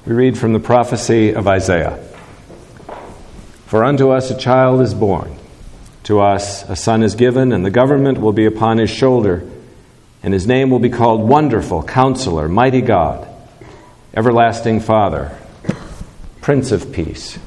We read from the prophecy of Isaiah. For unto us a child is born, to us a son is given, and the government will be upon his shoulder, and his name will be called Wonderful, Counselor, Mighty God, Everlasting Father, Prince of Peace.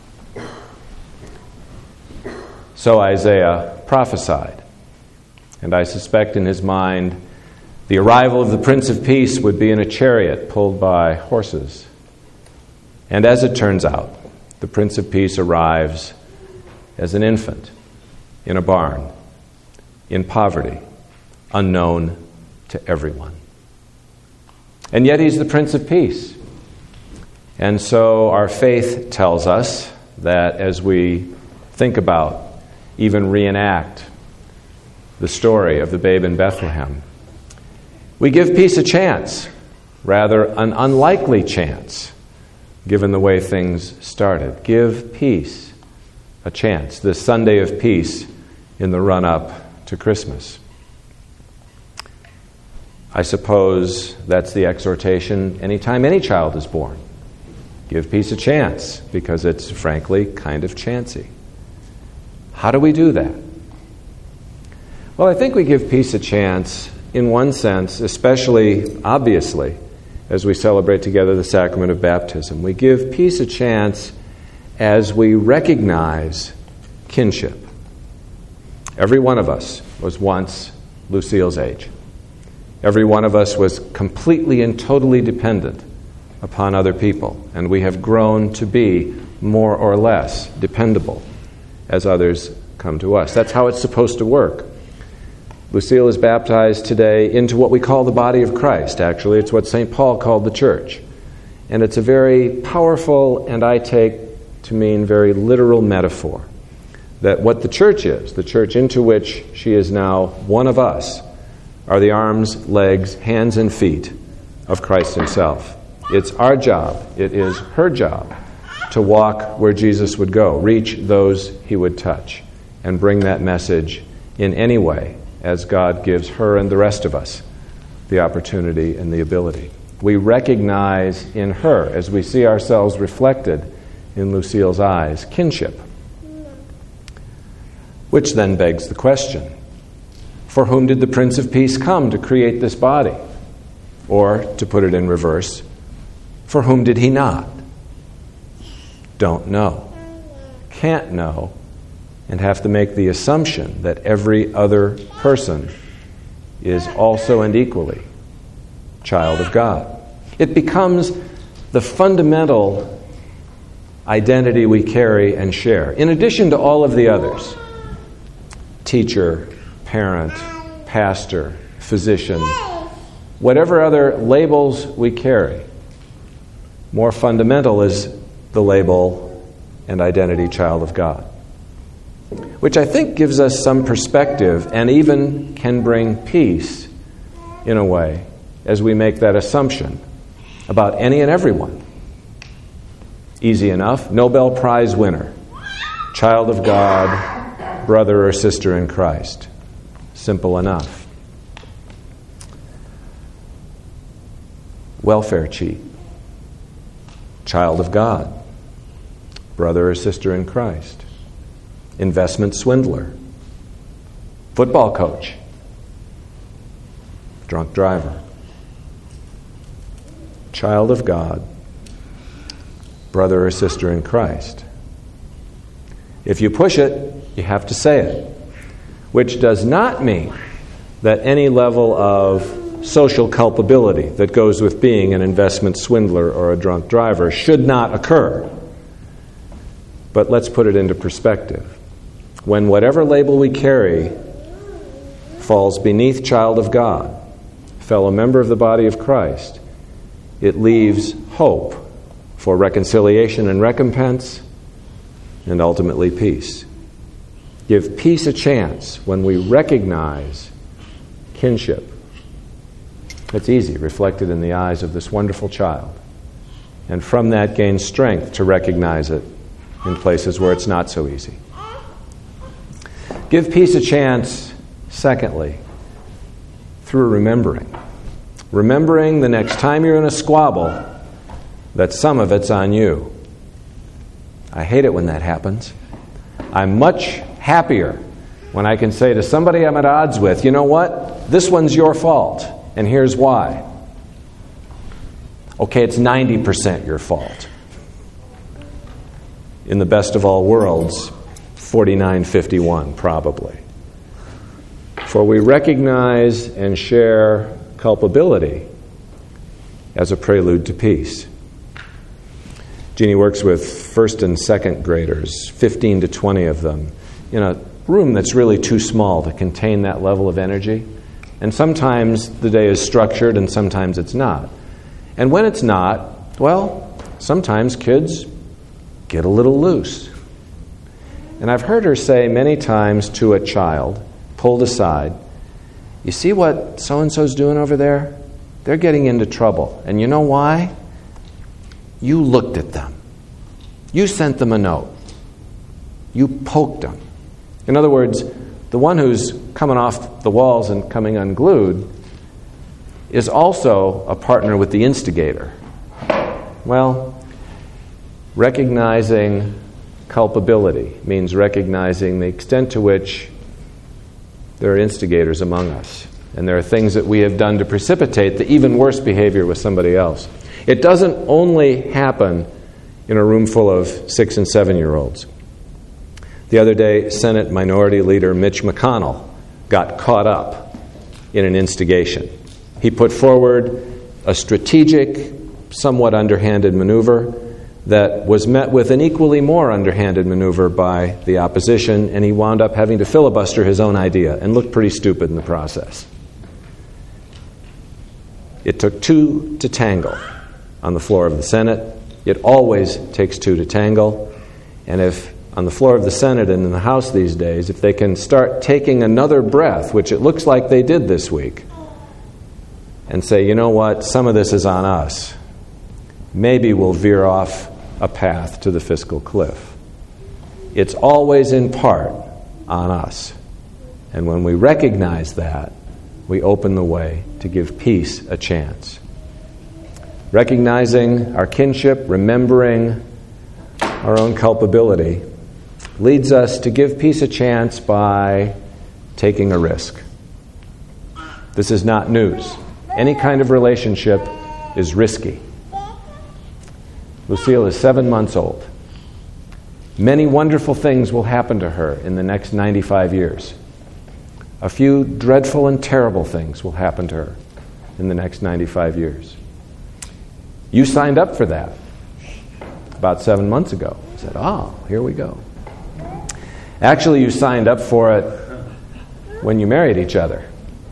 So Isaiah prophesied, and I suspect in his mind the arrival of the Prince of Peace would be in a chariot pulled by horses. And as it turns out, the Prince of Peace arrives as an infant in a barn, in poverty, unknown to everyone. And yet he's the Prince of Peace. And so our faith tells us that as we think about, even reenact the story of the babe in Bethlehem, we give peace a chance, rather an unlikely chance, given the way things started. Give peace a chance, this Sunday of peace in the run-up to Christmas. I suppose that's the exhortation anytime any child is born. Give peace a chance, because it's frankly kind of chancy. How do we do that? Well, I think we give peace a chance in one sense, especially obviously, as we celebrate together the sacrament of baptism. We give peace a chance as we recognize kinship. Every one of us was once Lucille's age. Every one of us was completely and totally dependent upon other people, and we have grown to be more or less dependable as others come to us. That's how it's supposed to work. Lucille is baptized today into what we call the body of Christ. Actually, it's what St. Paul called the church. And it's a very powerful, and I take to mean very literal metaphor, that what the church is, the church into which she is now one of us, are the arms, legs, hands, and feet of Christ himself. It's our job, it is her job, to walk where Jesus would go, reach those he would touch, and bring that message in any way as God gives her and the rest of us the opportunity and the ability. We recognize in her, as we see ourselves reflected in Lucille's eyes, kinship. Which then begs the question, for whom did the Prince of Peace come to create this body? Or, to put it in reverse, for whom did he not? Don't know. Can't know. And have to make the assumption that every other person is also and equally child of God. It becomes the fundamental identity we carry and share, in addition to all of the others. Teacher, parent, pastor, physician, whatever other labels we carry. More fundamental is the label and identity child of God, which I think gives us some perspective and even can bring peace, in a way, as we make that assumption about any and everyone. Easy enough. Nobel Prize winner, child of God, brother or sister in Christ. Simple enough. Welfare cheat, child of God, brother or sister in Christ. Investment swindler, football coach, drunk driver, child of God, brother or sister in Christ. If you push it, you have to say it, which does not mean that any level of social culpability that goes with being an investment swindler or a drunk driver should not occur. But let's put it into perspective. When whatever label we carry falls beneath child of God, fellow member of the body of Christ, it leaves hope for reconciliation and recompense, and ultimately peace. Give peace a chance when we recognize kinship. It's easy, reflected in the eyes of this wonderful child. And from that gain strength to recognize it in places where it's not so easy. Give peace a chance, secondly, through remembering. Remembering the next time you're in a squabble that some of it's on you. I hate it when that happens. I'm much happier when I can say to somebody I'm at odds with, you know what? This one's your fault, and here's why. Okay, it's 90% your fault. In the best of all worlds, 49-51 probably. For we recognize and share culpability as a prelude to peace. Jeannie works with first and second graders, 15 to 20 of them, in a room that's really too small to contain that level of energy. And sometimes the day is structured and sometimes it's not. And when it's not, well, sometimes kids get a little loose. And I've heard her say many times to a child, pulled aside, you see what so-and-so's doing over there? They're getting into trouble. And you know why? You looked at them. You sent them a note. You poked them. In other words, the one who's coming off the walls and coming unglued is also a partner with the instigator. Well, recognizing culpability means recognizing the extent to which there are instigators among us. And there are things that we have done to precipitate the even worse behavior with somebody else. It doesn't only happen in a room full of 6- and 7-year-olds. The other day, Senate Minority Leader Mitch McConnell got caught up in an instigation. He put forward a strategic, somewhat underhanded maneuver that was met with an equally more underhanded maneuver by the opposition, and he wound up having to filibuster his own idea and looked pretty stupid in the process. It took two to tangle on the floor of the Senate. It always takes two to tangle. And if on the floor of the Senate and in the House these days, if they can start taking another breath, which it looks like they did this week, and say, you know what, some of this is on us, maybe we'll veer off a path to the fiscal cliff. It's always in part on us. And when we recognize that, we open the way to give peace a chance. Recognizing our kinship, remembering our own culpability, leads us to give peace a chance by taking a risk. This is not news. Any kind of relationship is risky. Lucille is 7 months old. Many wonderful things will happen to her in the next 95 years. A few dreadful and terrible things will happen to her in the next 95 years. You signed up for that about 7 months ago. You said, oh, here we go. Actually, you signed up for it when you married each other.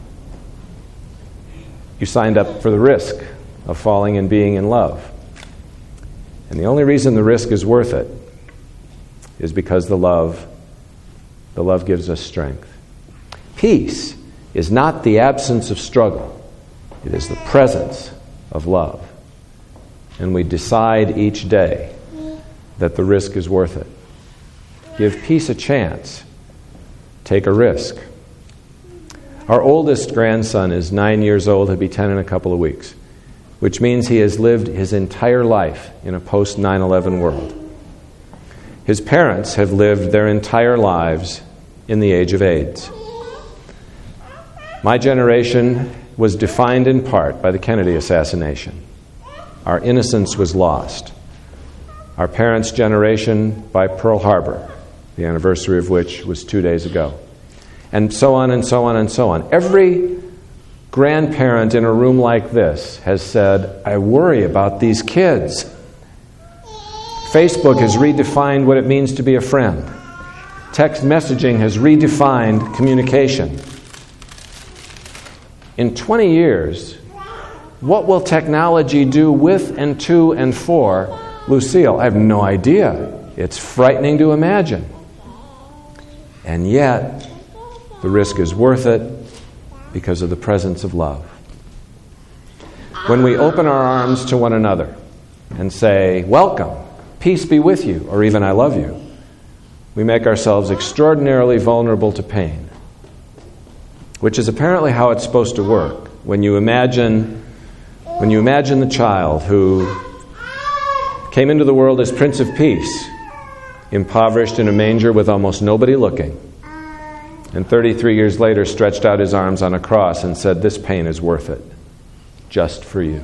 You signed up for the risk of falling and being in love. And the only reason the risk is worth it is because the love gives us strength. Peace is not the absence of struggle. It is the presence of love. And we decide each day that the risk is worth it. Give peace a chance. Take a risk. Our oldest grandson is 9 years old. He'll be 10 in a couple of weeks, which means he has lived his entire life in a post-9/11 world. His parents have lived their entire lives in the age of AIDS. My generation was defined in part by the Kennedy assassination. Our innocence was lost. Our parents' generation by Pearl Harbor, the anniversary of which was 2 days ago. And so on and so on and so on. Every grandparent in a room like this has said, I worry about these kids. Facebook has redefined what it means to be a friend. Text messaging has redefined communication. In 20 years, what will technology do with and to and for Lucille? I have no idea. It's frightening to imagine. And yet, the risk is worth it because of the presence of love. When we open our arms to one another and say, welcome, peace be with you, or even I love you, we make ourselves extraordinarily vulnerable to pain, which is apparently how it's supposed to work. When you imagine the child who came into the world as Prince of Peace, impoverished in a manger with almost nobody looking, and 33 years later stretched out his arms on a cross and said, "This pain is worth it, just for you."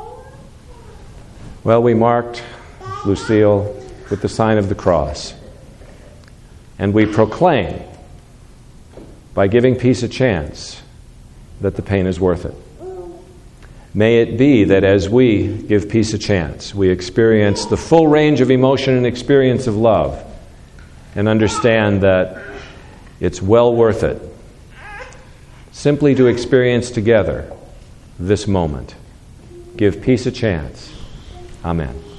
Well, we marked Lucille with the sign of the cross, and we proclaim, by giving peace a chance, that the pain is worth it. May it be that as we give peace a chance, we experience the full range of emotion and experience of love, and understand that it's well worth it simply to experience together this moment. Give peace a chance. Amen.